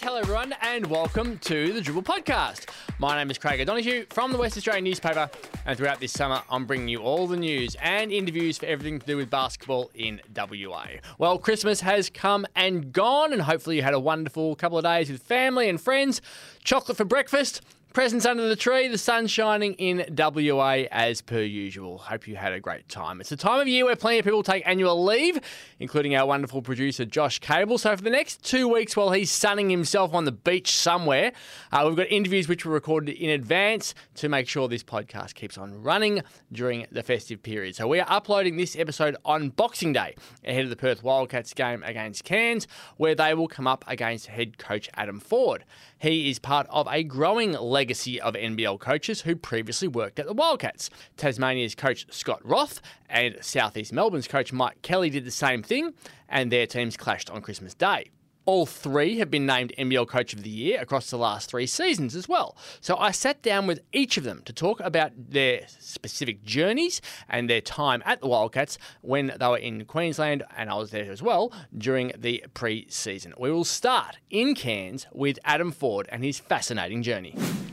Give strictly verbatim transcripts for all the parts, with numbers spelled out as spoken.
Hello everyone and welcome to the Dribble Podcast. My name is Craig O'Donoghue from the West Australian newspaper, and throughout this summer I'm bringing you all the news and interviews for everything to do with basketball in W A. Well, Christmas has come and gone, and hopefully you had a wonderful couple of days with family and friends, chocolate for breakfast, presents under the tree, the sun shining in W A as per usual. Hope you had a great time. It's a time of year where plenty of people take annual leave, including our wonderful producer Josh Cable. So for the next two weeks while he's sunning himself on the beach somewhere, uh, we've got interviews which were recorded in advance to make sure this podcast keeps on running during the festive period. So we are uploading this episode on Boxing Day, ahead of the Perth Wildcats game against Cairns, where they will come up against head coach Adam Ford. He is part of a growing legacy of N B L coaches who previously worked at the Wildcats. Tasmania's coach Scott Roth and South East Melbourne's coach Mike Kelly did the same thing, and their teams clashed on Christmas Day. All three have been named N B L Coach of the Year across the last three seasons as well. So I sat down with each of them to talk about their specific journeys and their time at the Wildcats when they were in Queensland, and I was there as well during the pre-season. We will start in Cairns with Adam Ford and his fascinating journey.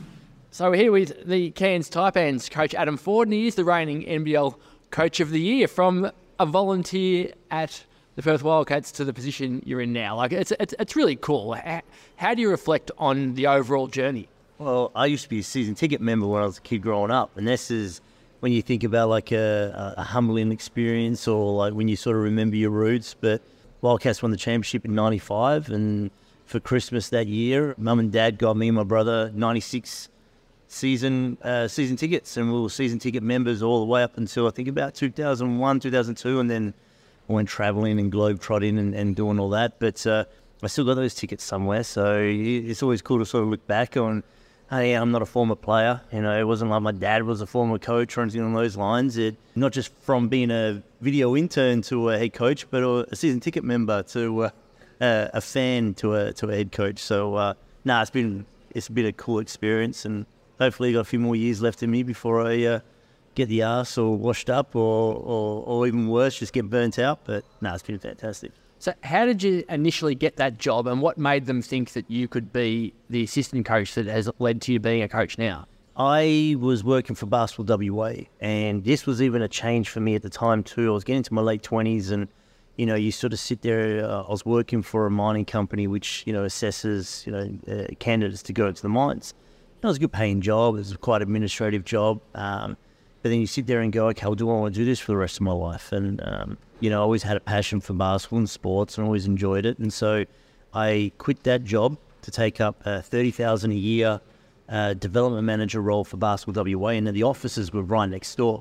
So we're here with the Cairns Taipans coach Adam Ford, and he is the reigning N B L Coach of the Year, from a volunteer at the Perth Wildcats to the position you're in now. Like, it's it's, it's really cool. How, how do you reflect on the overall journey? Well, I used to be a season ticket member when I was a kid growing up, and this is when you think about like a, a humbling experience, or like when you sort of remember your roots. But Wildcats won the championship in ninety-five, and for Christmas that year, Mum and Dad got me and my brother ninety-six season uh, season tickets, and we were season ticket members all the way up until I think about two thousand one, two thousand two, and then I went travelling and globe-trotting and, and doing all that. But uh, I still got those tickets somewhere, so it's always cool to sort of look back on, hey, I'm not a former player. You know, it wasn't like my dad was a former coach or anything along those lines. It, not just from being a video intern to a head coach, but a season ticket member to uh, a, a fan to a to a head coach. So, uh, nah, it's been it's been a cool experience, and hopefully got a few more years left in me before I uh, get the arse or washed up, or, or or even worse, just get burnt out. But no, it's been fantastic. So how did you initially get that job, and what made them think that you could be the assistant coach that has led to you being a coach now? I was working for Basketball W A, and this was even a change for me at the time too. I was getting into my late twenties, and you know, you sort of sit there. Uh, I was working for a mining company which, you know, assesses, you know, uh, candidates to go to the mines. It was a good paying job. It was quite an administrative job. Um, But then you sit there and go, okay, well, do I want to do this for the rest of my life? And, um, you know, I always had a passion for basketball and sports and always enjoyed it. And so I quit that job to take up a thirty thousand dollars a year uh, development manager role for Basketball W A. And then the offices were right next door.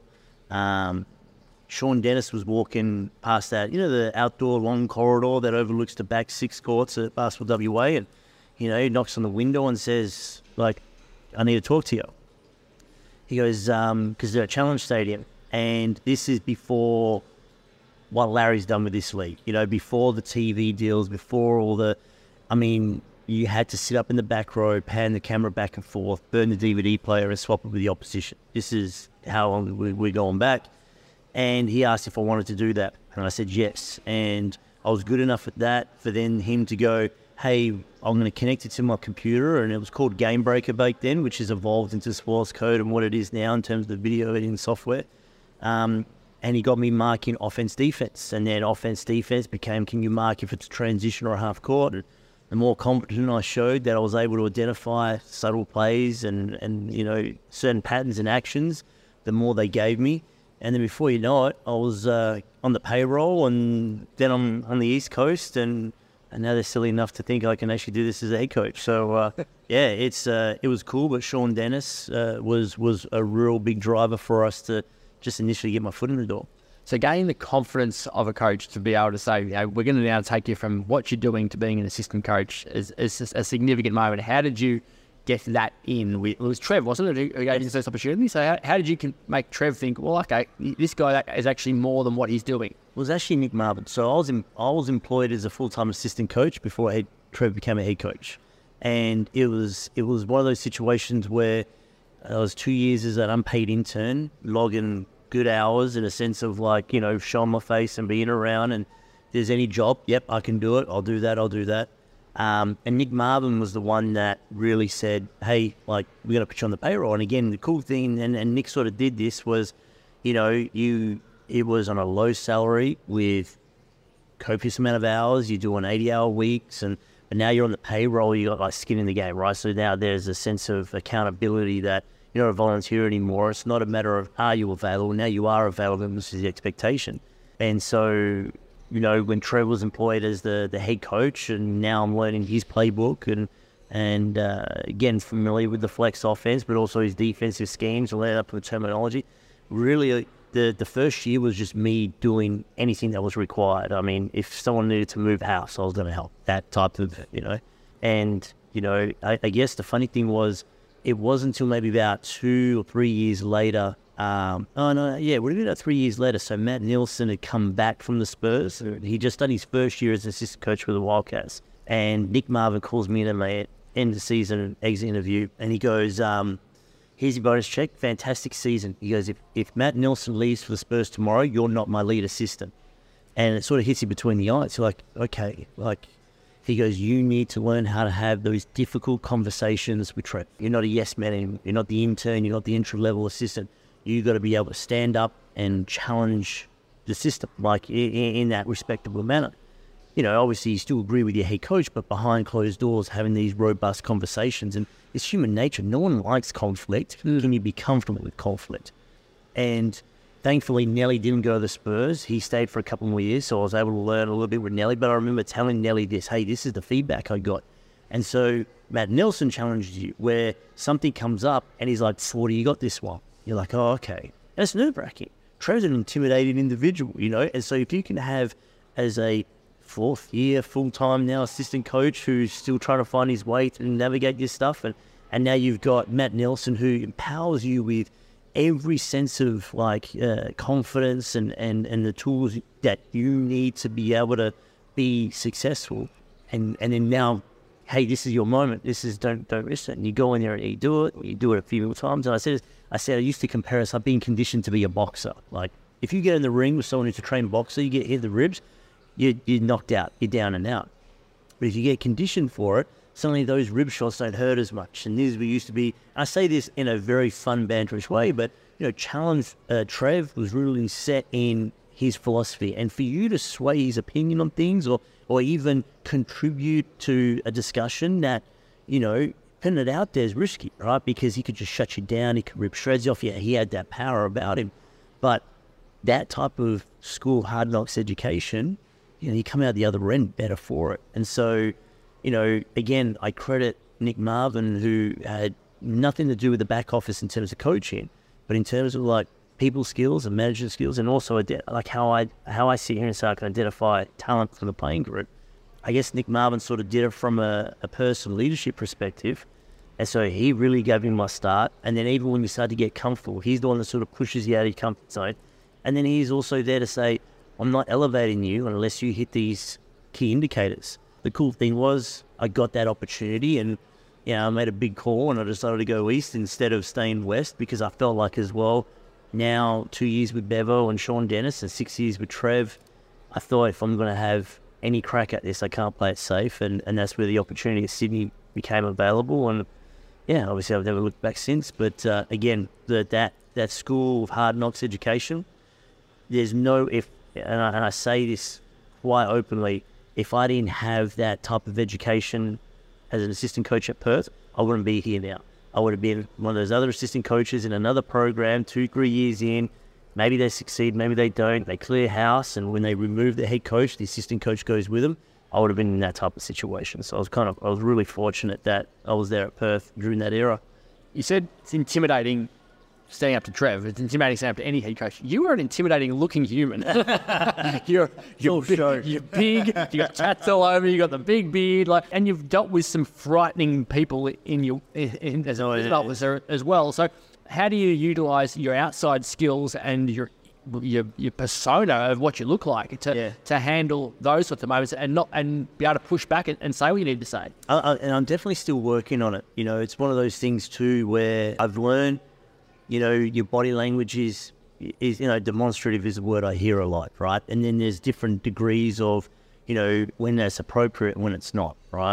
Um, Sean Dennis was walking past that, you know, the outdoor long corridor that overlooks the back six courts at Basketball W A. And, you know, he knocks on the window and says, like, I need to talk to you. He goes, um, because they're at Challenge Stadium, and this is before what Larry's done with this league. You know, before the T V deals, before all the, I mean, you had to sit up in the back row, pan the camera back and forth, burn the D V D player and swap it with the opposition. This is how long we, we're going back. And he asked if I wanted to do that, and I said yes. And I was good enough at that for then him to go, hey, I'm going to connect it to my computer, and it was called Game Breaker back then, which has evolved into Sports Code and what it is now in terms of the video editing software. Um, and he got me marking offense, defense, and then offense, defense became, can you mark if it's a transition or a half court? And the more competent I showed that I was able to identify subtle plays and, and you know, certain patterns and actions, the more they gave me. And then before you know it, I was uh, on the payroll, and then I'm on the East Coast, and And now they're silly enough to think I can actually do this as a head coach. So, uh, yeah, it's uh, it was cool. But Sean Dennis uh, was was a real big driver for us to just initially get my foot in the door. So gaining the confidence of a coach to be able to say, you know, we're going to now take you from what you're doing to being an assistant coach is, is a significant moment. How did you get that in? It was Trev, wasn't it, who gave you this opportunity? So how, how did you make Trev think, well, okay, this guy is actually more than what he's doing? It was actually Nick Marvin. So I was in, I was employed as a full-time assistant coach before I had, Trev became a head coach. And it was it was one of those situations where I was two years as an unpaid intern, logging good hours in a sense of like, you know, showing my face and being around. And if there's any job, yep, I can do it. I'll do that. I'll do that. Um, and Nick Marvin was the one that really said, hey, like, we're going to put you on the payroll. And again, the cool thing, and, and Nick sort of did this, was, you know, you it was on a low salary with copious amount of hours. You're doing eighty-hour weeks, and but now you're on the payroll. You got like skin in the game, right? So now there's a sense of accountability that you're not a volunteer anymore. It's not a matter of are you available. Now you are available, and this is the expectation. And so, you know, when Trev was employed as the the head coach, and now I'm learning his playbook, and and uh, again familiar with the flex offense, but also his defensive schemes and learning up with terminology. Really, the the first year was just me doing anything that was required. I mean, if someone needed to move house, I was going to help. That type of, you know. And, you know, I, I guess the funny thing was, it wasn't until maybe about two or three years later. Um, oh, no, yeah, it would have been about three years later. So Matt Nielsen had come back from the Spurs. He just done his first year as assistant coach for the Wildcats. And Nick Marvin calls me in at my end of season exit interview, and he goes, um, here's your bonus check. Fantastic season. He goes, if, if Matt Nielsen leaves for the Spurs tomorrow, you're not my lead assistant. And it sort of hits you between the eyes. You're like, okay, like, he goes, you need to learn how to have those difficult conversations with Trev. You're not a yes man anymore. You're not the intern. You're not the entry level assistant. You got to be able to stand up and challenge the system, like in, in that respectable manner. You know, obviously you still agree with your head coach, but behind closed doors, having these robust conversations. And it's human nature. No one likes conflict. Mm. Can you be comfortable with conflict? And thankfully, Nelly didn't go to the Spurs. He stayed for a couple more years, so I was able to learn a little bit with Nelly. But I remember telling Nelly this, hey, this is the feedback I got. And so Matt Nielsen challenged you where something comes up and he's like, Swarty, you got this one. You're like, oh, okay. And it's nerve-wracking. Trev's an intimidating individual, you know? And so if you can have, as a fourth year, full-time now assistant coach who's still trying to find his way to navigate this stuff, and, and now you've got Matt Nielsen who empowers you with every sense of like uh, confidence and, and, and the tools that you need to be able to be successful. And, and then now, hey, this is your moment. This is, don't don't risk it. And you go in there and you do it. You do it a few more times. And I said, I said, I used to compare us. I've been conditioned to be a boxer. Like if you get in the ring with someone who's a trained boxer, you get hit in the ribs, you, you're knocked out. You're down and out. But if you get conditioned for it, suddenly those rib shots don't hurt as much. And this we used to be, I say this in a very fun, banterish way, but, you know, challenge uh, Trev was really set in his philosophy. And for you to sway his opinion on things or, or even contribute to a discussion that, you know, putting it out there is risky, right? Because he could just shut you down. He could rip shreds off you. He had that power about him. But that type of school hard knocks education, you know, you come out the other end better for it. And so, you know, again, I credit Nick Marvin, who had nothing to do with the back office in terms of coaching, but in terms of like people skills and management skills, and also like how I how I sit here and say I can identify talent from the playing group. I guess Nick Marvin sort of did it from a, a personal leadership perspective, and so he really gave me my start. And then even when you start to get comfortable, he's the one that sort of pushes you out of your comfort zone. And then he's also there to say, I'm not elevating you unless you hit these key indicators. The cool thing was I got that opportunity, and you know, I made a big call and I decided to go east instead of staying west, because I felt like as well, now two years with Bevo and Sean Dennis and six years with Trev, I thought if I'm going to have any crack at this, I can't play it safe. And, and that's where the opportunity at Sydney became available. And yeah, obviously I've never looked back since. But uh, again, the, that, that school of hard knocks education, there's no, if, and I, and I say this quite openly, if I didn't have that type of education as an assistant coach at Perth, I wouldn't be here now. I would have been one of those other assistant coaches in another program, two, three years in. Maybe they succeed, maybe they don't. They clear house, and when they remove the head coach, the assistant coach goes with them. I would have been in that type of situation. So I was kind of, I was really fortunate that I was there at Perth during that era. You said it's intimidating standing up to Trev. It's intimidating standing up to any head coach. You are an intimidating looking human. you're you're, big, you're big. You got tats all over. You got the big beard. Like, and you've dealt with some frightening people in your in, in, as, oh, yeah. as, as well. So, how do you utilize your outside skills and your your your persona of what you look like to yeah. to handle those sorts of moments and not and be able to push back and, and say what you need to say? I, I, and I'm definitely still working on it. You know, it's one of those things too where I've learned. You know, your body language is, is, you know, demonstrative is a word I hear a lot, right? And then there's different degrees of, you know, when that's appropriate and when it's not, right?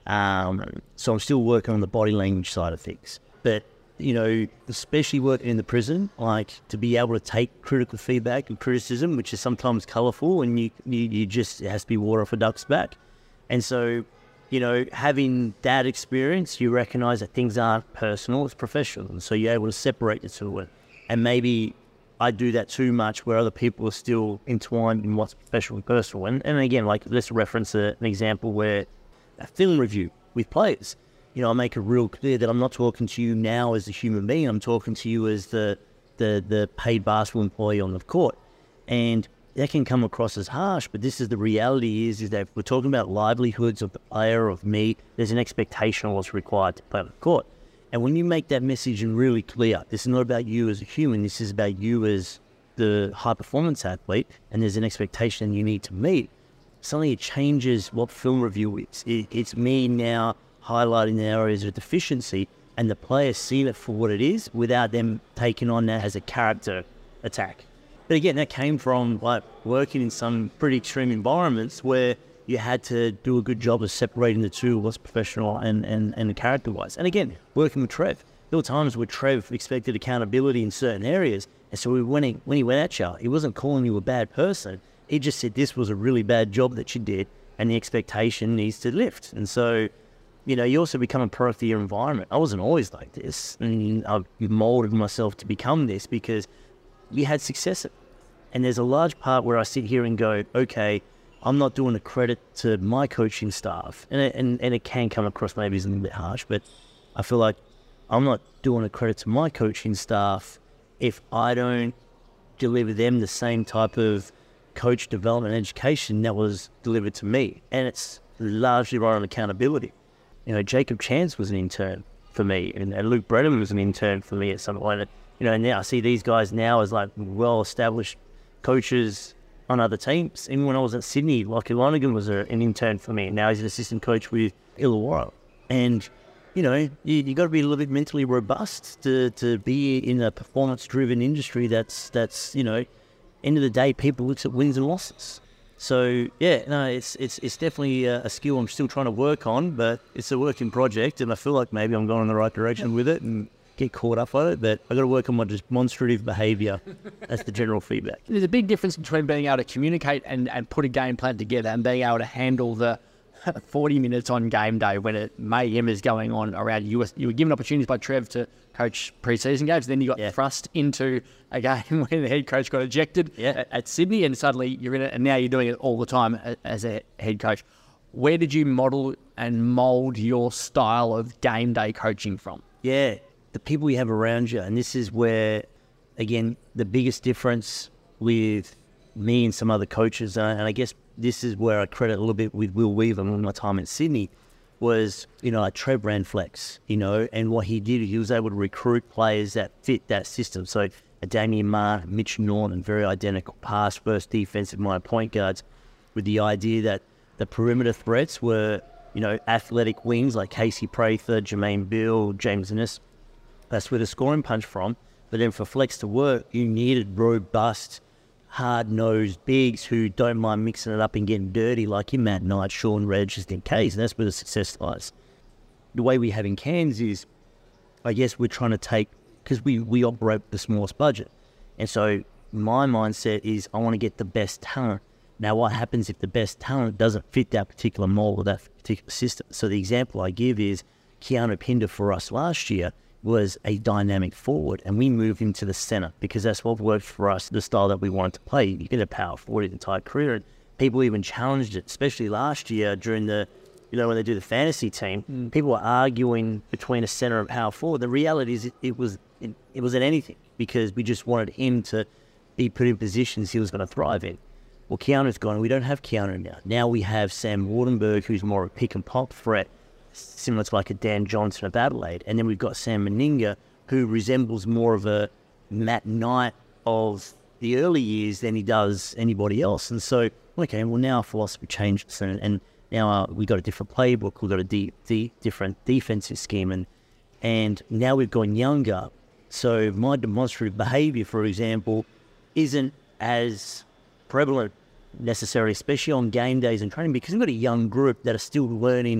Um, so I'm still working on the body language side of things. But, you know, especially working in the prison, like to be able to take critical feedback and criticism, which is sometimes colourful, and you, you, you just, it has to be water off a duck's back. And so, you know, having that experience, you recognise that things aren't personal, it's professional. And so you're able to separate the two. And maybe I do that too much where other people are still entwined in what's professional and personal. And, and again, like let's reference a, an example where a film review with players. You know, I make it real clear that I'm not talking to you now as a human being. I'm talking to you as the the, the paid basketball employee on the court. And that can come across as harsh, but this is the reality is, is that if we're talking about livelihoods of the player, of me, there's an expectation of what's required to play on the court. And when you make that message really clear, this is not about you as a human, this is about you as the high-performance athlete, and there's an expectation you need to meet, suddenly it changes what film review is. It, it's me now highlighting the areas of deficiency, and the players see it for what it is without them taking on that as a character attack. But again, that came from like working in some pretty extreme environments where you had to do a good job of separating the two, what's professional and, and, and character-wise. And again, working with Trev, there were times where Trev expected accountability in certain areas. And so we, when, he, when he went at you, he wasn't calling you a bad person. He just said this was a really bad job that you did and the expectation needs to lift. And so, you know, you also become a product of your environment. I wasn't always like this. And I've molded myself to become this because we had success. And there's a large part where I sit here and go, okay, I'm not doing a credit to my coaching staff. And it, and, and it can come across maybe as a little bit harsh, but I feel like I'm not doing a credit to my coaching staff if I don't deliver them the same type of coach development and education that was delivered to me. And it's largely right on accountability. You know, Jacob Chance was an intern for me, and, and Luke Brennan was an intern for me at some point. You know, now I see these guys now as like well-established coaches on other teams. Even when I was at Sydney, Lockie Lonergan was a, an intern for me. Now he's an assistant coach with Illawarra. And, you know, you, you got to be a little bit mentally robust to, to be in a performance-driven industry that's, that's, you know, end of the day, people look at wins and losses. So, yeah, no, it's it's it's definitely a, a skill I'm still trying to work on, but it's a working project, and I feel like maybe I'm going in the right direction with it and get caught up on it, but I've got to work on my demonstrative behaviour. That's the general feedback. There's a big difference between being able to communicate and, and put a game plan together and being able to handle the forty minutes on game day when it mayhem is going on around you. You were given opportunities by Trev to coach pre-season games, then you got yeah. thrust into a game when the head coach got ejected yeah. at, at Sydney, and suddenly you're in it, and now you're doing it all the time as a head coach. Where did you model and mould your style of game day coaching from? Yeah, the people you have around you, and this is where, again, the biggest difference with me and some other coaches, and I guess this is where I credit a little bit with Will Weaver and my time in Sydney, was, you know, like Trev ran flex, you know, and what he did, he was able to recruit players that fit that system. So a Damian Marr, Mitch Norton, very identical pass first defensive minded point guards, with the idea that the perimeter threats were, you know, athletic wings like Casey Prather, Jermaine Bill, James Ennis. That's where the scoring punch from. But then for flex to work, you needed robust, hard-nosed bigs who don't mind mixing it up and getting dirty, like your Matt Knight, Sean Redd, just in case. And that's where the success lies. The way we have in Cairns is, I guess we're trying to take, because we, we operate with the smallest budget. And so my mindset is I want to get the best talent. Now, what happens if the best talent doesn't fit that particular mold or that particular system? So the example I give is Keanu Pinder for us last year was a dynamic forward, and we moved him to the center because that's what worked for us, the style that we wanted to play. You get a power forward his entire career, and people even challenged it, especially last year during the, you know, when they do the fantasy team, mm. people were arguing between a center and power forward. The reality is it, it was it, it wasn't anything because we just wanted him to be put in positions he was going to thrive in. Well, Keanu's gone, and we don't have Keanu now. Now we have Sam Wardenberg, who's more of a pick and pop threat, similar to like a Dan Johnson of Adelaide. And then we've got Sam Meninga, who resembles more of a Matt Knight of the early years than he does anybody else. And so, okay, well now our philosophy changes, and, and now uh, we've got a different playbook, we've got a de- de- different defensive scheme, and and now we've gone younger. So my demonstrative behaviour, for example, isn't as prevalent necessarily, especially on game days and training, because we've got a young group that are still learning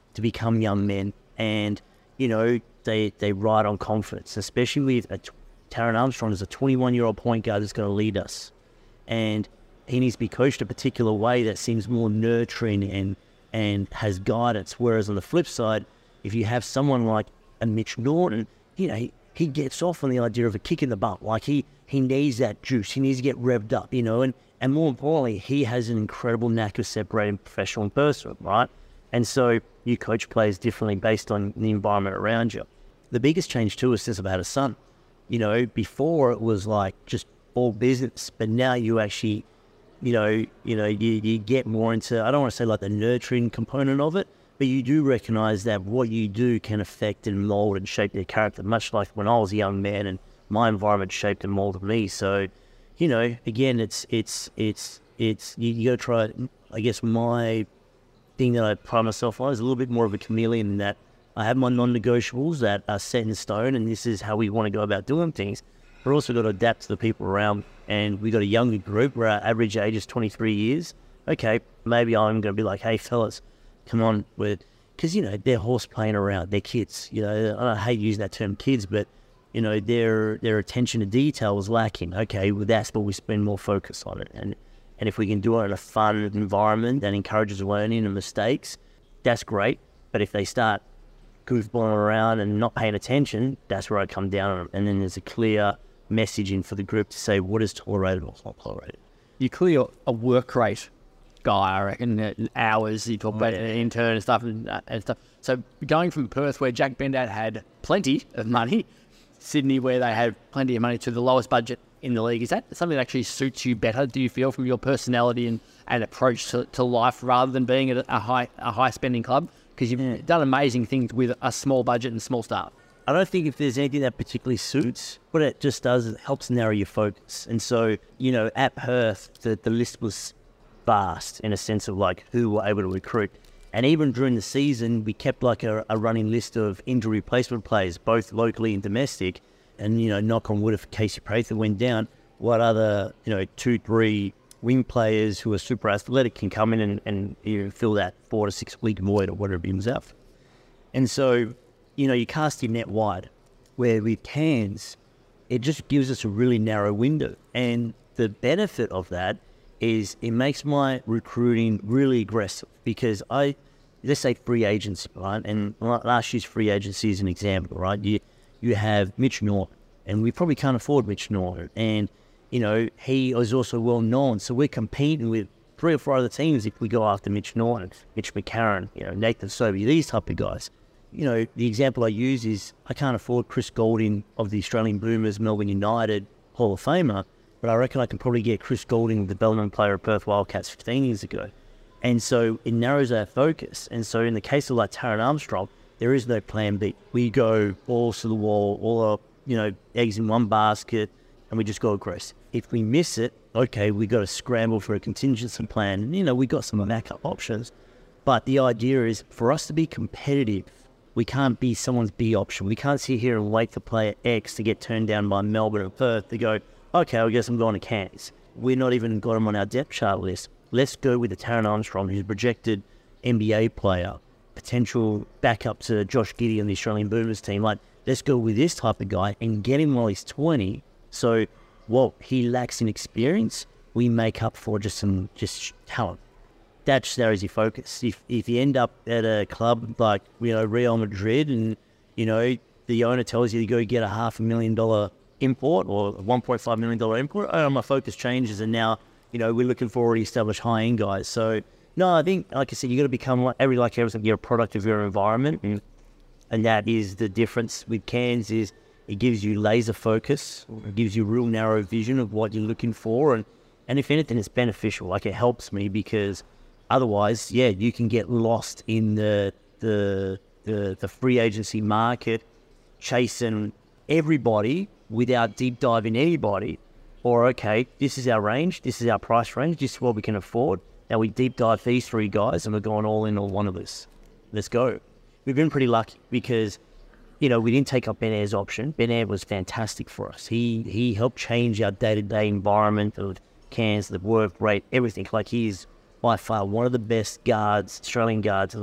to become young men. And, you know, they they ride on confidence, especially with a, Taron Armstrong is a twenty-one-year-old point guard that's going to lead us. And he needs to be coached a particular way that seems more nurturing and and has guidance. Whereas on the flip side, if you have someone like a Mitch Norton, you know, he, he gets off on the idea of a kick in the butt. Like he, he needs that juice. He needs to get revved up, you know. And, and more importantly, he has an incredible knack of separating professional and personal, right? And so you coach players differently based on the environment around you. The biggest change too is since I've had a son. You know, before it was like just all business, but now you actually, you know, you know, you, you get more into, I don't want to say like the nurturing component of it, but you do recognize that what you do can affect and mold and shape their character, much like when I was a young man and my environment shaped and molded me. So, you know, again, it's, it's, it's, it's, you, you got to try, I guess my thing that I pride myself on is a little bit more of a chameleon in that I have my non-negotiables that are set in stone and this is how we want to go about doing things. We're also got to adapt to the people around, and we got a younger group where our average age is twenty-three years. Okay, maybe I'm going to be like, hey, fellas, come on, with because, you know, they're horse playing around, they're kids. You know, I hate using that term kids, but, you know, their their attention to detail is lacking. Okay, well, that's what we spend more focus on it. And, and if we can do it in a fun environment that encourages learning and mistakes, that's great. But if they start goofballing around and not paying attention, that's where I come down on them. And then there's a clear messaging for the group to say what is tolerated or not tolerated. You're clearly a work rate guy, I reckon. uh, Hours, you talk about Yeah. an intern and stuff and, uh, and stuff. So going from Perth, where Jack Bendat had plenty of money, Sydney, where they had plenty of money, to the lowest budget in the league, is that something that actually suits you better? Do you feel, from your personality and, and approach to, to life, rather than being at a high a high spending club? Because you've Yeah. done amazing things with a small budget and small staff. I don't think if there's anything that particularly suits, what it just does is it helps narrow your focus. And so, you know, at Perth, the, the list was vast in a sense of like who were able to recruit. And even during the season, we kept like a, a running list of injury replacement players, both locally and domestic. And, you know, knock on wood, if Casey Prather went down, what other, you know, two, three wing players who are super athletic can come in and, and you know, fill that four to six week void or whatever it was out for. And so, you know, you cast your net wide, where with Cairns, it just gives us a really narrow window. And the benefit of that is it makes my recruiting really aggressive, because I, let's say free agency, right? And last year's free agency is an example, right? You, you have Mitch Norton, and we probably can't afford Mitch Norton. And, you know, he is also well known. So we're competing with three or four other teams if we go after Mitch Norton, Mitch McCarron, you know, Nathan Sobey, these type of guys. You know, the example I use is I can't afford Chris Goulding of the Australian Boomers, Melbourne United, Hall of Famer, but I reckon I can probably get Chris Goulding, the Bellman player of Perth Wildcats fifteen years ago. And so it narrows our focus. And so in the case of like Taron Armstrong, there is no plan B. We go balls to the wall, all our, you know, eggs in one basket, and we just go aggressive. If we miss it, okay, we got to scramble for a contingency plan. And, you know, we got some backup options. But the idea is for us to be competitive, we can't be someone's B option. We can't sit here and wait for player X to get turned down by Melbourne or Perth to go, okay, I guess I'm going to Cairns. We're not even got him on our depth chart list. Let's go with the Taron Armstrong, who's a projected N B A player, potential backup to Josh Giddey on the Australian Boomers team. Like, let's go with this type of guy and get him while he's twenty. So what he lacks in experience, we make up for just some just talent. That just narrows your focus. If if you end up at a club like, you know, Real Madrid, and, you know, the owner tells you to go get a half a million dollar import or a one point five million dollar import, oh, my focus changes, and now, you know, we're looking for already established high end guys. So no, I think, like I said, you got to become like every like everything. You're a product of your environment, and and that is the difference with Cairns. Is it gives you laser focus, it gives you real narrow vision of what you're looking for, and and if anything, it's beneficial. Like, it helps me, because otherwise, yeah, you can get lost in the the the, the free agency market, chasing everybody without deep diving anybody. Or, okay, this is our range, this is our price range, this is what we can afford. Now we deep dive these three guys and we're going all in on one of us. Let's go. We've been pretty lucky because, you know, we didn't take up Ben Air's option. Ben Air was fantastic for us. He he helped change our day-to-day environment of Cairns, the work rate, everything. Like, he's by far one of the best guards, Australian guards in the league.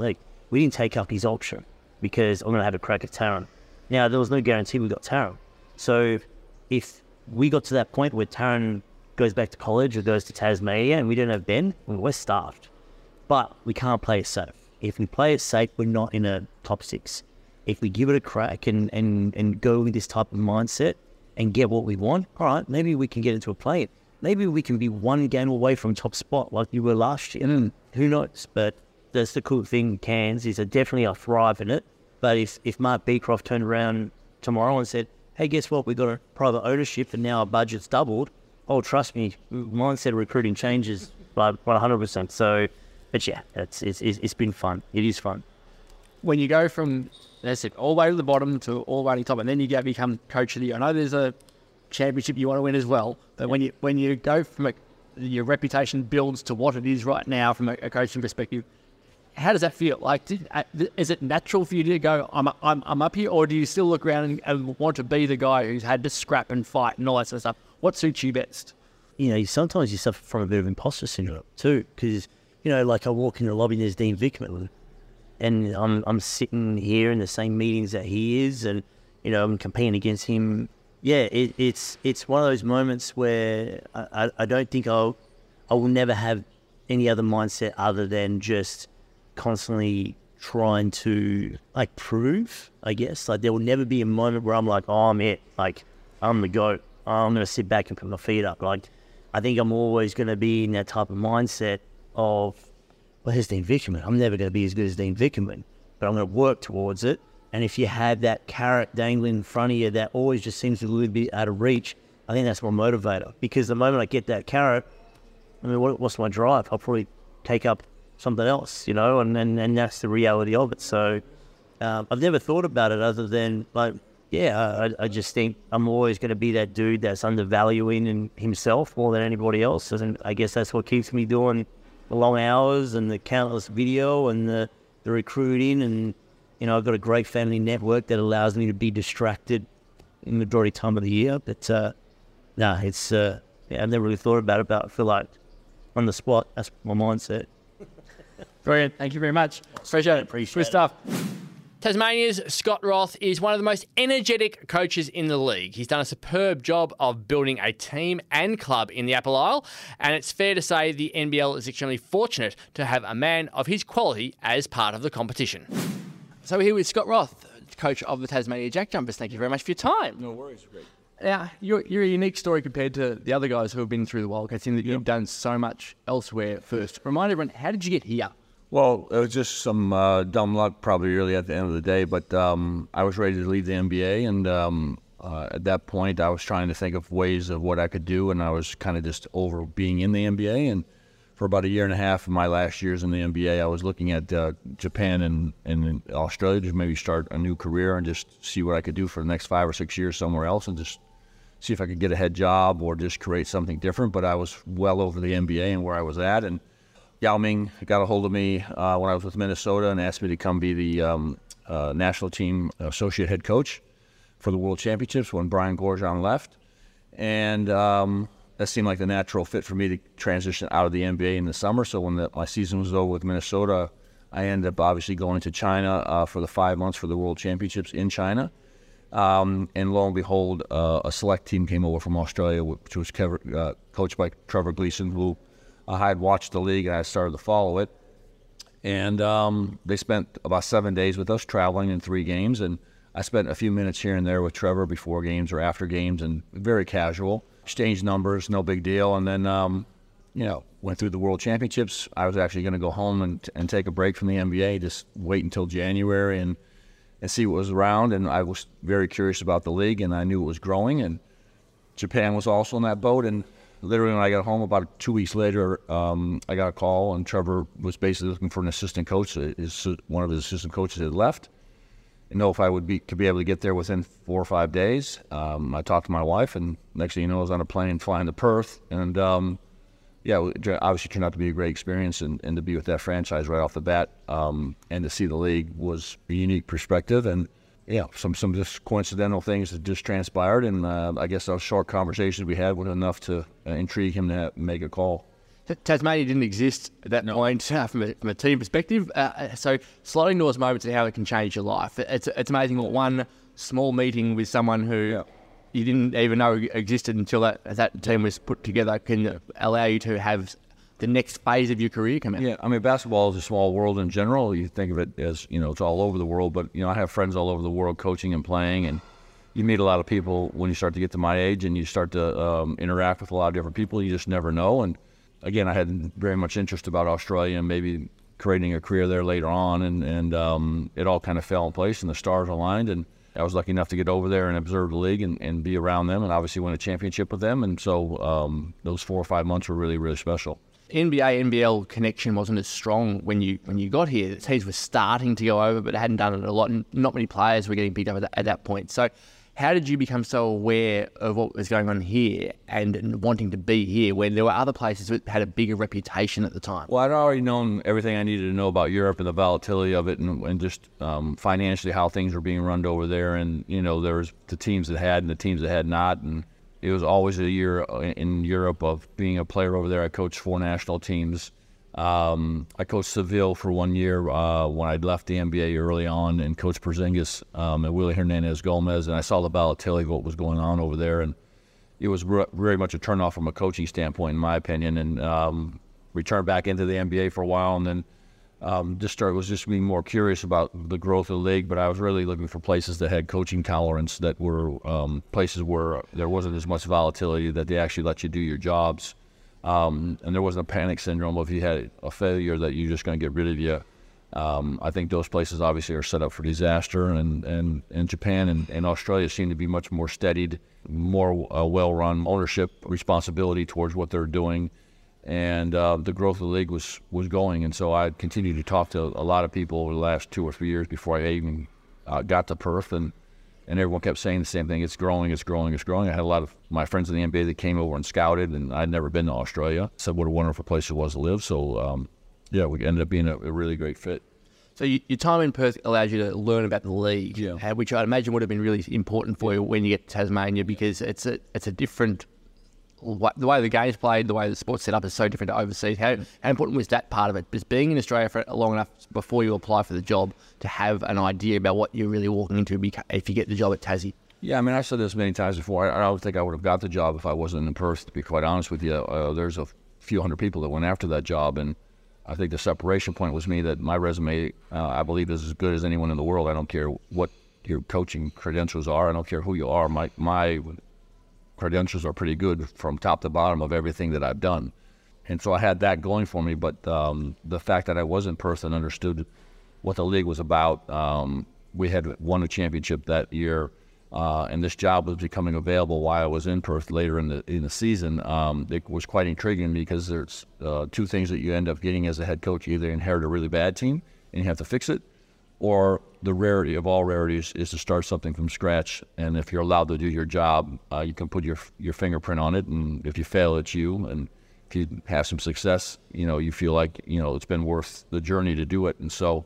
we didn't take up his option because I'm going to have a crack at Taron. Now, there was no guarantee we got Taron. So if we got to that point where Taron goes back to college or goes to Tasmania and we don't have Ben, well, we're starved. But we can't play it safe. If we play it safe, we're not in a top six. If we give it a crack and, and, and go with this type of mindset and get what we want, all right, maybe we can get into a play. Maybe we can be one game away from top spot like you were last year. Mm. Who knows? But that's the cool thing, Cairns, is that definitely I thrive in it. But if, if Mark Beecroft turned around tomorrow and said, hey, guess what? We've got a private ownership and now our budget's doubled. Oh, trust me, mindset of recruiting changes by one hundred percent. So, but yeah, it's, it's, it's been fun. It is fun. When you go from, that's it, all the way to the bottom to all the way to the top, and then you go become coach of the year. I know there's a championship you want to win as well, but yeah. when you when you go from a, your reputation builds to what it is right now from a, a coaching perspective, how does that feel? Like, did, uh, is it natural for you to go, I'm I'm I'm up here, or do you still look around and, and want to be the guy who's had to scrap and fight and all that sort of stuff? What suits you best? You know, sometimes you suffer from a bit of imposter syndrome too, because you know, like I walk in the lobby and there's Dean Vickerman, and I'm I'm sitting here in the same meetings that he is, and you know, I'm competing against him. Yeah, it, it's it's one of those moments where I, I, I don't think I'll I will never have any other mindset other than just constantly trying to like prove, I guess. Like there will never be a moment where I'm like, oh, I'm it, like I'm the GOAT. I'm gonna sit back and put my feet up. Like I think I'm always gonna be in that type of mindset of, well, here's Dean Vickerman. I'm never gonna be as good as Dean Vickerman, but I'm gonna work towards it. And if you have that carrot dangling in front of you that always just seems a little bit out of reach, I think that's my motivator. Because the moment I get that carrot, I mean, what, what's my drive? I'll probably take up something else, you know, and, and, and that's the reality of it. So um, I've never thought about it other than, like, yeah, I, I just think I'm always going to be that dude that's undervaluing in himself more than anybody else. And I guess that's what keeps me doing the long hours and the countless video and the, the recruiting. And, you know, I've got a great family network that allows me to be distracted in the majority time of the year. But, uh, no, nah, it's, uh, yeah, I've never really thought about it, but I feel like on the spot, that's my mindset. Brilliant. Thank you very much. Appreciate it. Appreciate Good it. stuff. Tasmania's Scott Roth is one of the most energetic coaches in the league. He's done a superb job of building a team and club in the Apple Isle, and it's fair to say the N B L is extremely fortunate to have a man of his quality as part of the competition. So we're here with Scott Roth, coach of the Tasmania Jack Jumpers. Thank you very much for your time. No worries, great. Now, you're, you're a unique story compared to the other guys who have been through the Wildcats in that Yep. you've done so much elsewhere first. Remind everyone, how did you get here? Well, it was just some uh, dumb luck probably really at the end of the day, but um, I was ready to leave the N B A, and um, uh, at that point I was trying to think of ways of what I could do, and I was kind of just over being in the N B A, and for about a year and a half of my last years in the N B A, I was looking at uh, Japan and, and Australia to maybe start a new career and just see what I could do for the next five or six years somewhere else and just see if I could get a head job or just create something different. But I was well over the N B A and where I was at, and Yao Ming got a hold of me uh, when I was with Minnesota and asked me to come be the um, uh, national team associate head coach for the World Championships when Brian Gorgon left. And um, that seemed like the natural fit for me to transition out of the N B A in the summer. So when the, my season was over with Minnesota, I ended up obviously going to China uh, for the five months for the World Championships in China. Um, and lo and behold, uh, a select team came over from Australia, which was Kever, uh, coached by Trevor Gleeson, who I had watched the league and I started to follow it. And um, they spent about seven days with us traveling in three games. And I spent a few minutes here and there with Trevor before games or after games, and very casual. Exchanged numbers, no big deal. And then, um, you know, went through the World Championships. I was actually going to go home and, and take a break from the N B A, just wait until January and, and see what was around. And I was very curious about the league, and I knew it was growing. And Japan was also in that boat. And literally when I got home about two weeks later, um, I got a call, and Trevor was basically looking for an assistant coach. His, one of his assistant coaches had left. And know if I would be could be able to get there within four or five days. Um, I talked to my wife, and next thing you know, I was on a plane flying to Perth. And um, yeah, it obviously turned out to be a great experience, and, and to be with that franchise right off the bat, um, and to see the league was a unique perspective. And yeah, some some just coincidental things that just transpired, and uh, I guess those short conversations we had were enough to uh, intrigue him to have, make a call. Tasmania didn't exist at that No. point uh, from, a, from a team perspective. Uh, so sliding doors moments and how it can change your life. It's it's amazing what one small meeting with someone who Yeah. you didn't even know existed until that that team was put together can allow you to have the next phase of your career come out. Yeah, I mean, basketball is a small world in general. You think of it as, you know, it's all over the world, but, you know, I have friends all over the world coaching and playing, and you meet a lot of people when you start to get to my age and you start to um, interact with a lot of different people. You just never know. And again, I had very much interest about Australia and maybe creating a career there later on, and, and um, it all kind of fell in place and the stars aligned, and I was lucky enough to get over there and observe the league and, and be around them and obviously win a championship with them. And so um, those four or five months were really, really special. N B A N B L connection wasn't as strong when you when you got here. The teams were starting to go over, but they hadn't done it a lot, and not many players were getting picked up at that, at that point. So how did you become so aware of what was going on here and wanting to be here when there were other places that had a bigger reputation at the time? Well, I'd already known everything I needed to know about Europe and the volatility of it, and, and just um, financially how things were being run over there. And, you know, there was the teams that had and the teams that had not. And it was always a year in Europe of being a player over there. I coached four national teams. Um, I coached Seville for one year uh, when I'd left the N B A early on, and coached Porzingis um, and Willie Hernandez Gomez, and I saw the volatility of what was going on over there, and it was re- very much a turnoff from a coaching standpoint, in my opinion. And um, returned back into the N B A for a while, and then um, just started was just being more curious about the growth of the league. But I was really looking for places that had coaching tolerance, that were um, places where there wasn't as much volatility, that they actually let you do your jobs. Um, and there wasn't a panic syndrome of if you had a failure that you're just going to get rid of you. Um, I think those places obviously are set up for disaster, and, and, and Japan and, and Australia seem to be much more steadied, more uh, well-run ownership responsibility towards what they're doing, and uh, the growth of the league was, was going. And so I continued to talk to a lot of people over the last two or three years before I even uh, got to Perth, and And everyone kept saying the same thing. It's growing, it's growing, it's growing. I had a lot of my friends in the N B A that came over and scouted, and I'd never been to Australia. Said what a wonderful place it was to live. So, um, yeah, we ended up being a, a really great fit. So you, your time in Perth allowed you to learn about the league, Yeah. uh, which I'd imagine would have been really important for you when you get to Tasmania, because it's a it's a different the way the game's played, the way the sport's set up is so different to overseas. How, how important was that part of it? Just being in Australia for long enough before you apply for the job to have an idea about what you're really walking into if you get the job at Tassie? Yeah, I mean, I've said this many times before. I, I don't think I would have got the job if I wasn't in Perth, to be quite honest with you. Uh, there's a few hundred people that went after that job, and I think the separation point was me, that my resume, uh, I believe, is as good as anyone in the world. I don't care what your coaching credentials are. I don't care who you are. My my credentials are pretty good from top to bottom of everything that I've done. And so I had that going for me, but um, the fact that I was in Perth and understood what the league was about, um, we had won a championship that year, uh, and this job was becoming available while I was in Perth later in the in the season. Um, it was quite intriguing because there's uh, two things that you end up getting as a head coach. You either inherit a really bad team and you have to fix it, or the rarity of all rarities is to start something from scratch. And if you're allowed to do your job, uh, you can put your your fingerprint on it. And if you fail, it's you. And if you have some success, you know, you feel like, you know, it's been worth the journey to do it. And so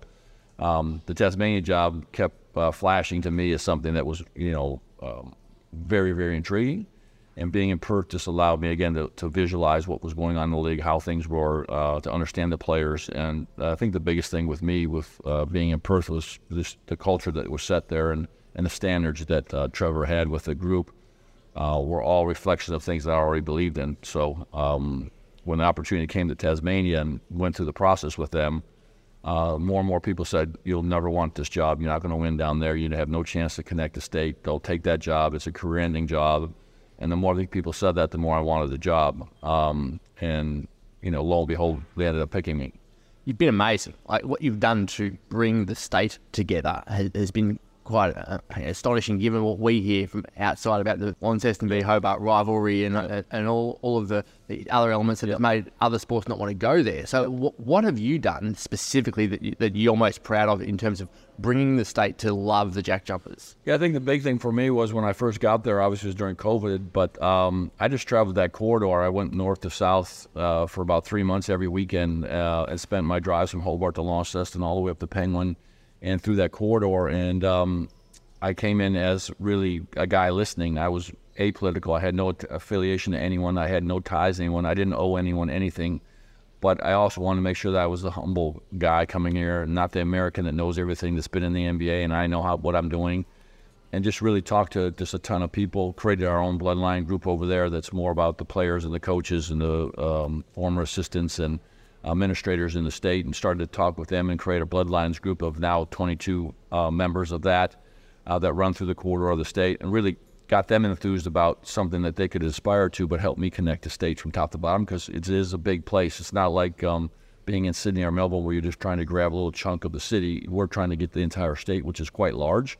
um, the Tasmania job kept uh, flashing to me as something that was, you know, um, very, very intriguing. And being in Perth just allowed me, again, to, to visualize what was going on in the league, how things were, uh, to understand the players. And uh, I think the biggest thing with me with uh, being in Perth was this, the culture that was set there, and, and the standards that uh, Trevor had with the group uh, were all reflections of things that I already believed in. So um, when the opportunity came to Tasmania and went through the process with them, uh, more and more people said, you'll never want this job. You're not going to win down there. You have no chance to connect the state. Don't take that job. It's a career-ending job. And the more people said that, the more I wanted the job. Um, and, you know, lo and behold, they ended up picking me. You've been amazing. Like, what you've done to bring the state together has, has been quite uh, astonishing, given what we hear from outside about the Launceston v Hobart rivalry and uh, and all, all of the, the other elements that have made other sports not want to go there. So w- what have you done specifically that, you, that you're most proud of in terms of bringing the state to love the Jack Jumpers? Yeah, I think the big thing for me was when I first got there, obviously it was during COVID, but um, I just traveled that corridor. I went north to south uh, for about three months every weekend uh, and spent my drives from Hobart to Launceston all the way up to Penguin and through that corridor. And um, I came in as really a guy listening. I was apolitical. I had no t- affiliation to anyone. I had no ties to anyone. I didn't owe anyone anything. But I also wanted to make sure that I was the humble guy coming here, not the American that knows everything that's been in the N B A and I know how what I'm doing. And just really talk to just a ton of people, created our own bloodline group over there that's more about the players and the coaches and the um, former assistants and administrators in the state, and started to talk with them and create a bloodlines group of now twenty-two uh, members of that uh, that run through the corridor of the state, and really got them enthused about something that they could aspire to, but help me connect the state from top to bottom, because it is a big place. It's not like um, being in Sydney or Melbourne where you're just trying to grab a little chunk of the city. We're trying to get the entire state, which is quite large,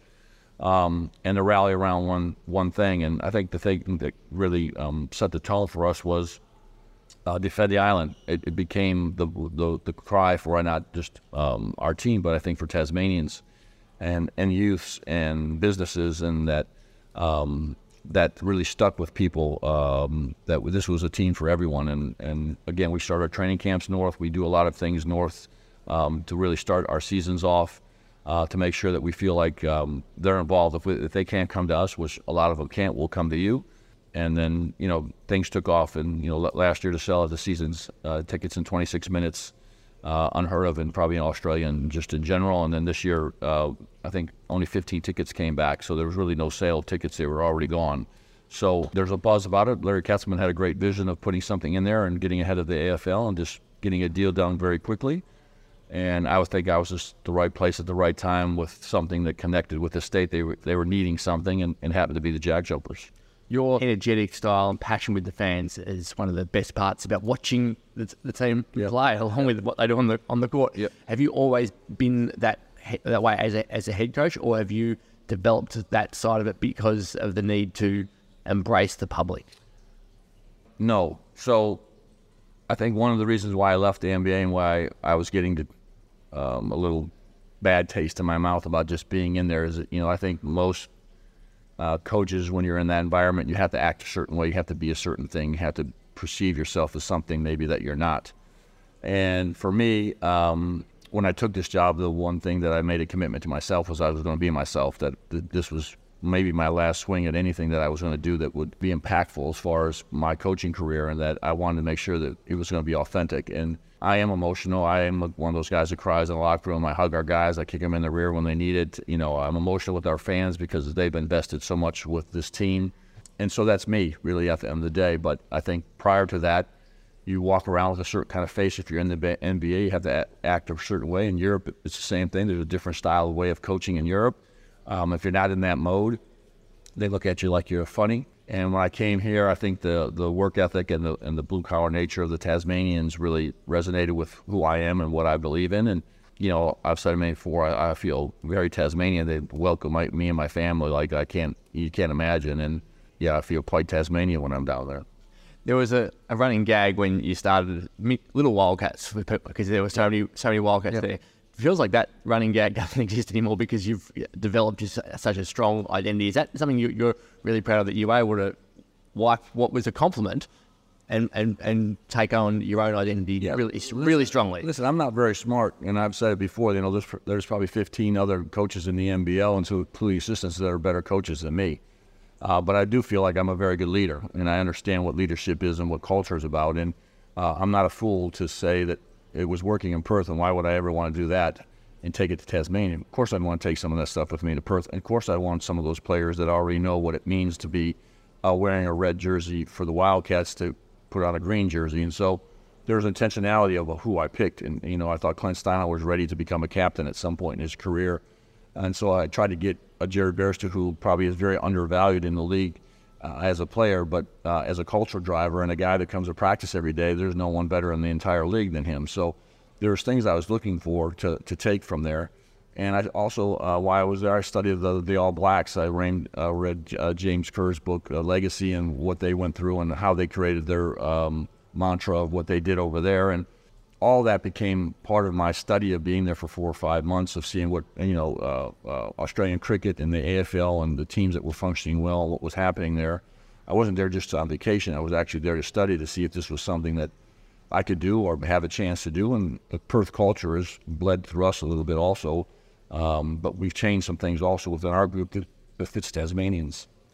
um, and to rally around one one thing. And I think the thing that really um, set the tone for us was uh, defend the island. It, it became the, the the cry for not just um, our team, but I think for Tasmanians and, and youths and businesses, and that Um, that really stuck with people, um, that this was a team for everyone. And, and again, we start our training camps north. We do a lot of things north um, to really start our seasons off, uh, to make sure that we feel like um, they're involved. If, we, if they can't come to us, which a lot of them can't, we'll come to you. And then, you know, things took off. And, you know, last year to sell the season's uh, tickets in twenty-six minutes, uh, unheard of, and probably in Australia and just in general. And then this year, uh, I think only fifteen tickets came back, so there was really no sale of tickets. They were already gone. So there's a buzz about it. Larry Katzman had a great vision of putting something in there and getting ahead of the A F L and just getting a deal done very quickly. And I would think I was just the right place at the right time with something that connected with the state. They were, they were needing something, and, and happened to be the Jag Jumpers. Your energetic style and passion with the fans is one of the best parts about watching the, the team Yep. play, along with what they do on the on the court. Yep. Have you always been that that way as a as a head coach, or have you developed that side of it because of the need to embrace the public? No. So I think one of the reasons why I left the N B A and why I was getting to, um, a little bad taste in my mouth about just being in there is that, you know, I think most uh, coaches, when you're in that environment, you have to act a certain way. You have to be a certain thing. You have to perceive yourself as something maybe that you're not. And for me, um, when I took this job, the one thing that I made a commitment to myself was I was going to be myself, that th- this was maybe my last swing at anything that I was going to do that would be impactful as far as my coaching career, and that I wanted to make sure that it was going to be authentic. And I am emotional. I am one of those guys that cries in the locker room. I hug our guys. I kick them in the rear when they need it. You know, I'm emotional with our fans because they've invested so much with this team. And so that's me, really, at the end of the day. But I think prior to that, you walk around with a certain kind of face. If you're in the N B A, you have to act a certain way. In Europe, it's the same thing. There's a different style, way of coaching in Europe. Um, if you're not in that mode, they look at you like you're funny. And when I came here, I think the, the work ethic and the and the blue-collar nature of the Tasmanians really resonated with who I am and what I believe in. And, you know, I've said it before, I, I feel very Tasmanian. They welcome my, me and my family like I can't, you can't imagine. And, yeah, I feel quite Tasmanian when I'm down there. There was a, a running gag when you started Little Wildcats, because there were so many so many Wildcats Yep. there. It feels like that running gag doesn't exist anymore because you've developed just such a strong identity. Is that something you, you're really proud of, that you were able to wipe what was a compliment and, and, and take on your own identity Yeah. really really strongly? Listen, I'm not very smart, and I've said it before. You know, there's there's probably fifteen other coaches in the N B L, and so including assistants that are better coaches than me. Uh, but I do feel like I'm a very good leader, and I understand what leadership is and what culture is about. And uh, I'm not a fool to say that it was working in Perth, and why would I ever want to do that and take it to Tasmania? Of course, I'd want to take some of that stuff with me to Perth. And of course, I want some of those players that already know what it means to be uh, wearing a red jersey for the Wildcats to put on a green jersey. And so there's intentionality of who I picked. And, you know, I thought Clint Steinauer was ready to become a captain at some point in his career. And so I tried to get a Jared Barrister, who probably is very undervalued in the league uh, as a player, but uh, as a culture driver and a guy that comes to practice every day, there's no one better in the entire league than him. So there's things I was looking for to, to take from there. And I also, uh, while I was there, I studied the, the All Blacks. I read, uh, read uh, James Kerr's book, uh, Legacy, and what they went through and how they created their um, mantra of what they did over there. And all that became part of my study of being there for four or five months, of seeing what, you know, uh, uh, Australian cricket and the A F L and the teams that were functioning well, what was happening there. I wasn't there just on vacation. I was actually there to study, to see if this was something that I could do or have a chance to do. And the Perth culture has bled through us a little bit also. Um, but we've changed some things also within our group that, that fits Tasmanians.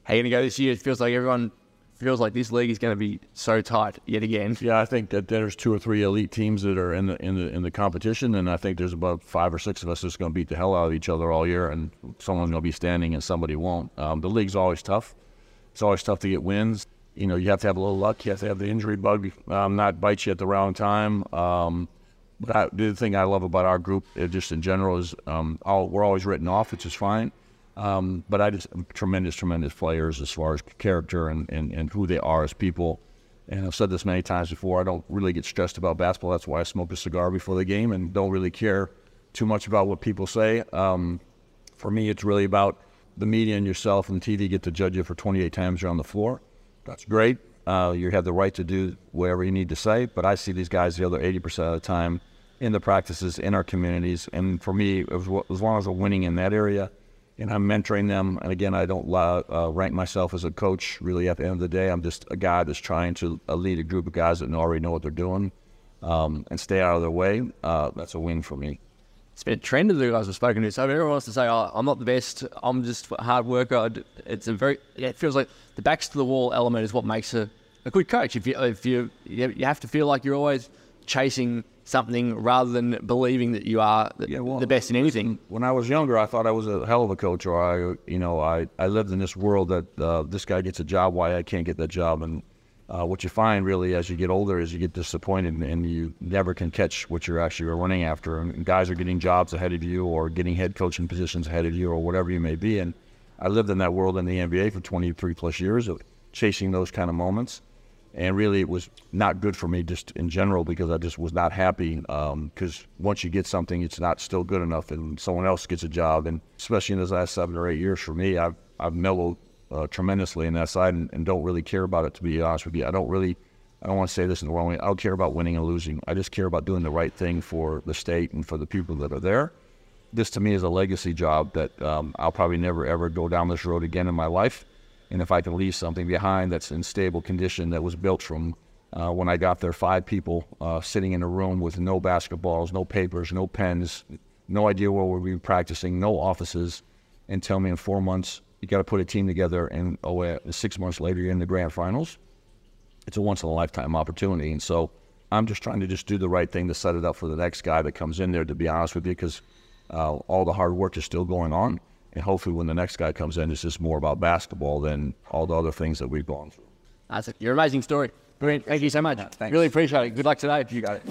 How are you going to go this year? It feels like everyone feels like this league is going to be so tight yet again. Yeah, I think that there's two or three elite teams that are in the in the in the competition, and I think there's about five or six of us that's going to beat the hell out of each other all year, and someone's going to be standing and somebody won't. Um, the league's always tough. It's always tough to get wins. You know, you have to have a little luck. You have to have the injury bug um, not bite you at the wrong time. Um, but I, the thing I love about our group, uh, just in general, is um, all, we're always written off, which is fine. Um, but I just tremendous, tremendous players as far as character and, and, and who they are as people. And I've said this many times before, I don't really get stressed about basketball. That's why I smoke a cigar before the game and don't really care too much about what people say. Um, for me, it's really about the media and yourself, and T V get to judge you for twenty-eight times you're on the floor. That's great. Uh, you have the right to do whatever you need to say, but I see these guys the other eighty percent of the time in the practices, in our communities. And for me, as, as long as I'm winning in that area, and I'm mentoring them, and again, I don't uh, rank myself as a coach, really, at the end of the day. I'm just a guy that's trying to uh, lead a group of guys that already know what they're doing um, and stay out of their way. Uh, that's a win for me. It's been a trend of the guys we've spoken to. So everyone wants to say, oh, I'm not the best, I'm just a hard worker. It's a very, yeah, it feels like the backs to the wall element is what makes a, a good coach. If you, if you, you have to feel like you're always chasing something rather than believing that you are the, yeah, well, the best in anything. When I was younger, I thought I was a hell of a coach, or I, you know, I, I lived in this world that uh, this guy gets a job, why I can't get that job. And uh, what you find really as you get older is you get disappointed and you never can catch what you're actually running after. And guys are getting jobs ahead of you or getting head coaching positions ahead of you or whatever you may be. And I lived in that world in the N B A for twenty-three plus years of chasing those kind of moments. And really, it was not good for me just in general because I just was not happy because um, once you get something, it's not still good enough and someone else gets a job. And especially in those last seven or eight years for me, I've, I've mellowed uh, tremendously in that side and, and don't really care about it, to be honest with you. I don't really, I don't want to say this in the wrong way. I don't care about winning and losing. I just care about doing the right thing for the state and for the people that are there. This to me is a legacy job that um, I'll probably never ever go down this road again in my life. And if I can leave something behind that's in stable condition that was built from uh, when I got there, five people uh, sitting in a room with no basketballs, no papers, no pens, no idea where we'll be practicing, no offices, and tell me in four months, you got to put a team together, and oh, uh, six months later, you're in the grand finals. It's a once-in-a-lifetime opportunity. And so I'm just trying to just do the right thing to set it up for the next guy that comes in there, to be honest with you, because uh, all the hard work is still going on. And hopefully when the next guy comes in, it's just more about basketball than all the other things that we've gone through. That's it. Your amazing story. Brilliant. Thank you so much. No, thanks. Really appreciate it. Good luck today. You got it.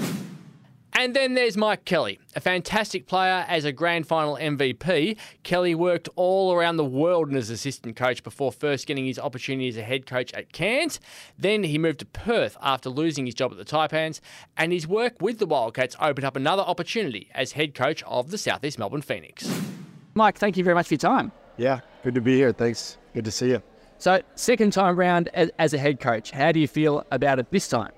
And then there's Mike Kelly, a fantastic player as a grand final M V P. Kelly worked all around the world as assistant coach before first getting his opportunity as a head coach at Cairns. Then he moved to Perth after losing his job at the Taipans, and his work with the Wildcats opened up another opportunity as head coach of the South East Melbourne Phoenix. Mike, thank you very much for your time. Yeah, good to be here. Thanks. Good to see you. So, second time round as, as a head coach, how do you feel about it this time?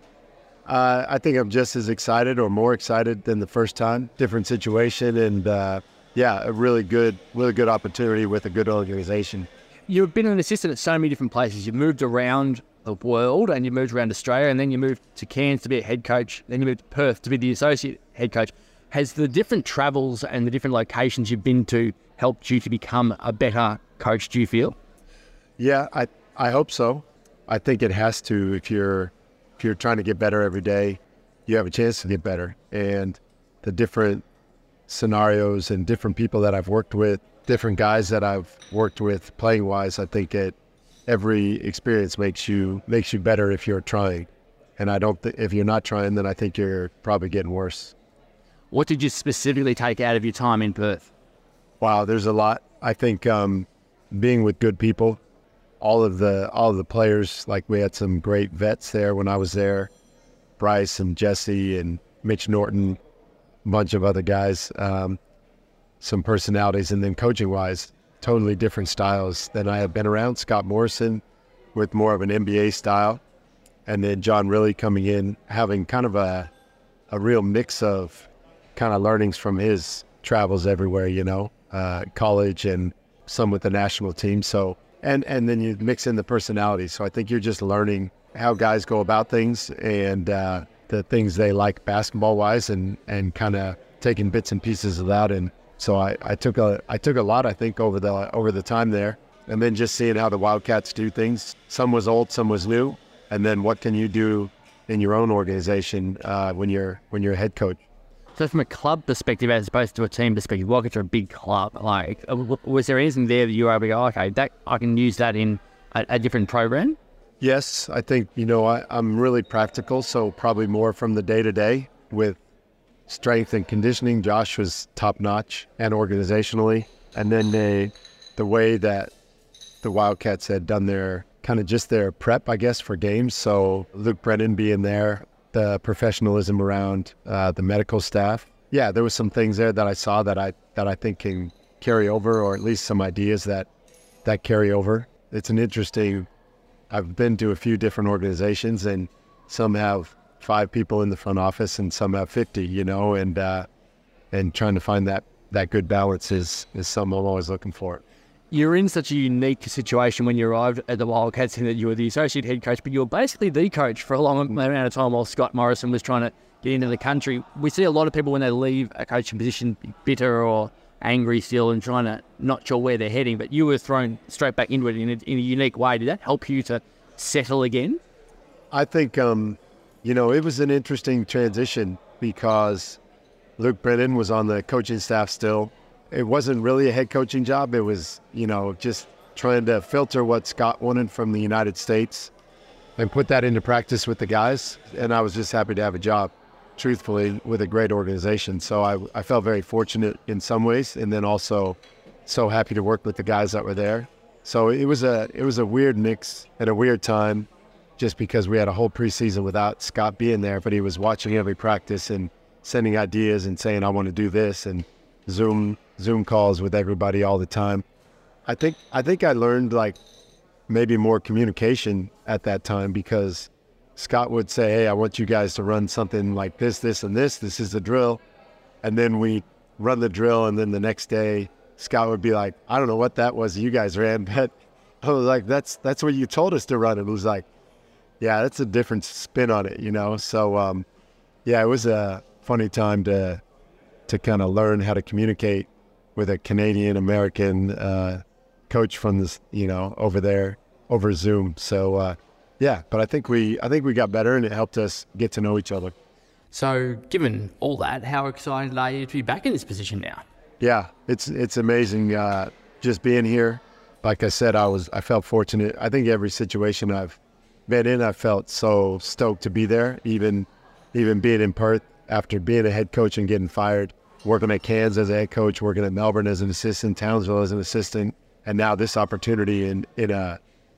Uh, I think I'm just as excited or more excited than the first time. Different situation and, uh, yeah, a really good, really good opportunity with a good organization. You've been an assistant at so many different places. You've moved around the world and you moved around Australia, and then you moved to Cairns to be a head coach. Then you moved to Perth to be the associate head coach. Has the different travels and the different locations you've been to helped you to become a better coach, do you feel? Yeah, I I hope so. I think it has to. If you're if you're trying to get better every day, you have a chance to get better. And the different scenarios and different people that I've worked with, different guys that I've worked with playing wise, I think it every experience makes you makes you better if you're trying. And I don't th- if you're not trying, then I think you're probably getting worse. What did you specifically take out of your time in Perth? Wow, there's a lot. I think um, being with good people, all of the all of the players, like we had some great vets there when I was there, Bryce and Jesse and Mitch Norton, a bunch of other guys, um, some personalities, and then coaching-wise, totally different styles than I have been around. Scott Morrison with more of an N B A style, and then John Rillie coming in, having kind of a a real mix of kind of learnings from his travels everywhere, you know, uh, college and some with the national team. So, and, and then you mix in the personalities. So I think you're just learning how guys go about things and uh, the things they like basketball wise, and, and kind of taking bits and pieces of that. And so I, I took a, I took a lot, I think, over the, over the time there. and then just seeing how the Wildcats do things. Some was old, some was new, and then what can you do in your own organization uh, when you're when you're a head coach. So from a club perspective as opposed to a team perspective, Wildcats are a big club. Like, was there anything there that you were able to go, okay, that I can use that in a, a different program? Yes, I think, you know, I, I'm really practical, so probably more from the day-to-day with strength and conditioning. Josh was top-notch and organizationally. And then the, the way that the Wildcats had done their kind of just their prep, I guess, for games. So Luke Brennan being there, the professionalism around uh, the medical staff. Yeah, there was some things there that I saw that I that I think can carry over, or at least some ideas that that carry over. It's an interesting, I've been to a few different organizations, and some have five people in the front office and some have fifty, you know, and uh, and trying to find that, that good balance is, is something I'm always looking for. You're in such a unique situation when you arrived at the Wildcats in that you were the associate head coach, but you were basically the coach for a long amount of time while Scott Morrison was trying to get into the country. We see a lot of people when they leave a coaching position bitter or angry still and trying to not sure where they're heading, but you were thrown straight back into it in a, in a unique way. Did that help you to settle again? I think, um, you know, it was an interesting transition because Luke Brennan was on the coaching staff still. It wasn't really a head coaching job. It was, you know, just trying to filter what Scott wanted from the United States and put that into practice with the guys. And I was just happy to have a job, truthfully, with a great organization. So I, I felt very fortunate in some ways, and then also so happy to work with the guys that were there. So it was a it was a weird mix at a weird time, just because we had a whole preseason without Scott being there, but he was watching every practice and sending ideas and saying, I want to do this, and Zoom Zoom calls with everybody all the time. I think I think I learned like maybe more communication at that time, because Scott would say, hey, I want you guys to run something like this, this, and this. This is the drill. And then we run the drill, and then the next day Scott would be like, I don't know what that was you guys ran, but I was like, that's that's what you told us to run. And it was like, yeah, that's a different spin on it, you know? So, um, yeah, it was a funny time to to kind of learn how to communicate with a Canadian-American uh, coach from this, you know, over there, over Zoom. So, uh, yeah, but I think we I think we got better, and it helped us get to know each other. So, given all that, how excited are you to be back in this position now? Yeah, it's it's amazing uh, just being here. Like I said, I was I felt fortunate. I think every situation I've been in, I felt so stoked to be there. Even even being in Perth after being a head coach and getting fired, working at Cairns as a head coach, working at Melbourne as an assistant, Townsville as an assistant, and now this opportunity in in a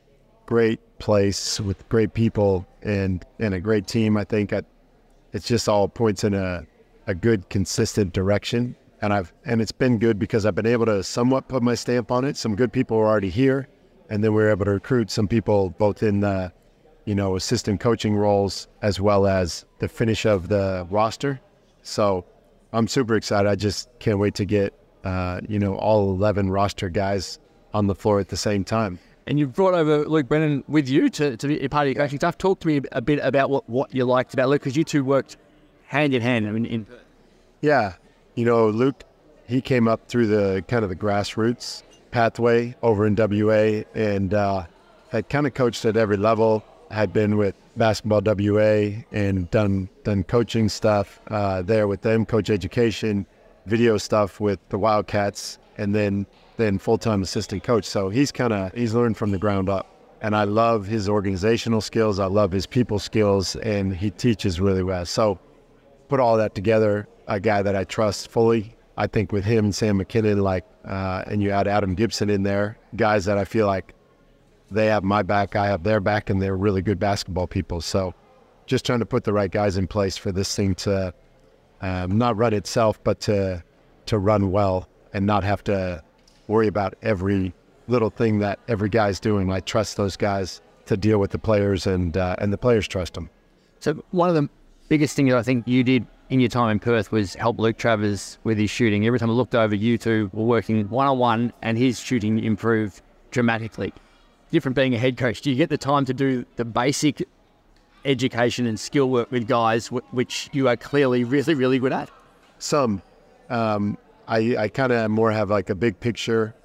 great place with great people and and a great team. I think I, it's just all points in a a good, consistent direction. And I've and it's been good because I've been able to somewhat put my stamp on it. Some good people are already here, and then we were able to recruit some people both in the, you know, assistant coaching roles as well as the finish of the roster. So I'm super excited. I just can't wait to get uh, you know, all eleven roster guys on the floor at the same time. And you've brought over Luke Brennan with you to, to be a part of your coaching staff. Talk to me a bit about what, what you liked about Luke, because you two worked hand in hand. I mean, in yeah. You know, Luke, he came up through the kind of the grassroots pathway over in W A, and uh, had kind of coached at every level, had been with Basketball W A and done done coaching stuff uh, there with them, coach education, video stuff with the Wildcats, and then then full-time assistant coach. So he's kind of, he's learned from the ground up. And I love his organizational skills. I love his people skills, and he teaches really well. So put all that together, a guy that I trust fully. I think with him and Sam McKinnon, like, uh, and you add Adam Gibson in there, guys that I feel like they have my back, I have their back, and they're really good basketball people. So just trying to put the right guys in place for this thing to um, not run itself, but to to run well and not have to worry about every little thing that every guy's doing. I trust those guys to deal with the players, and uh, and the players trust them. So one of the biggest things I think you did in your time in Perth was help Luke Travers with his shooting. Every time I looked over, you two were working one-on-one, and his shooting improved dramatically. Different being a head coach, do you get the time to do the basic education and skill work with guys, which you are clearly really, really good at? Some. Um, I, I kind of more have like a big picture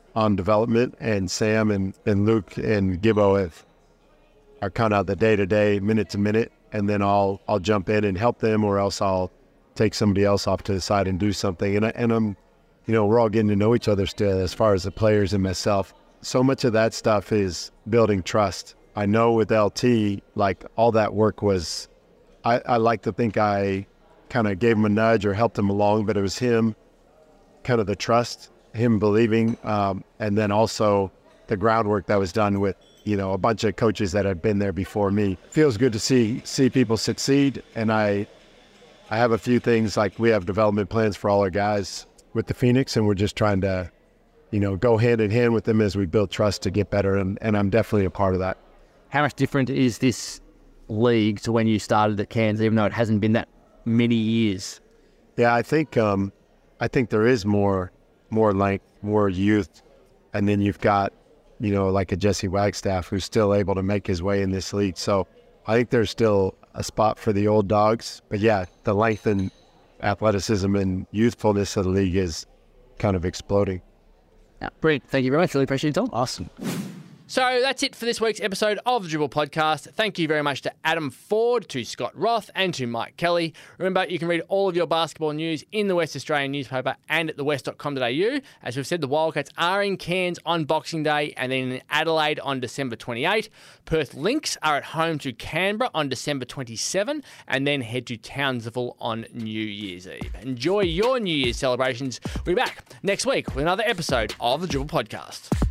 on development, and Sam and, and Luke and Gibbo have, are kind of the day-to-day, minute-to-minute, and then I'll I'll jump in and help them, or else I'll take somebody else off to the side and do something. And, I, and I'm, you know, we're all getting to know each other still as far as the players and myself. So much of that stuff is building trust. I know with L T, like all that work was, I, I like to think I kind of gave him a nudge or helped him along, but it was him, kind of the trust, him believing, um, and then also the groundwork that was done with, you know, a bunch of coaches that had been there before me. Feels good to see see people succeed, and I I have a few things, like we have development plans for all our guys with the Phoenix, and we're just trying to, you know, go hand in hand with them as we build trust to get better, and, and I'm definitely a part of that. How much different is this league to when you started at Cairns, even though it hasn't been that many years? Yeah, I think um, I think there is more more length, more youth, and then you've got, you know, like a Jesse Wagstaff who's still able to make his way in this league. So I think there's still a spot for the old dogs. But yeah, the length and athleticism and youthfulness of the league is kind of exploding. Yeah, brilliant. Thank you very much. Really appreciate your time. Awesome. So that's it for this week's episode of the Dribble Podcast. Thank you very much to Adam Ford, to Scott Roth, and to Mike Kelly. Remember, you can read all of your basketball news in the West Australian newspaper and at the west dot com dot a u. As we've said, the Wildcats are in Cairns on Boxing Day and then in Adelaide on December twenty-eighth. Perth Lynx are at home to Canberra on December twenty-seventh and then head to Townsville on New Year's Eve. Enjoy your New Year's celebrations. We'll be back next week with another episode of the Dribble Podcast.